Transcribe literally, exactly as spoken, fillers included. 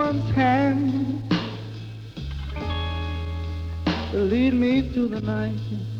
someone's hand to lead me through the night.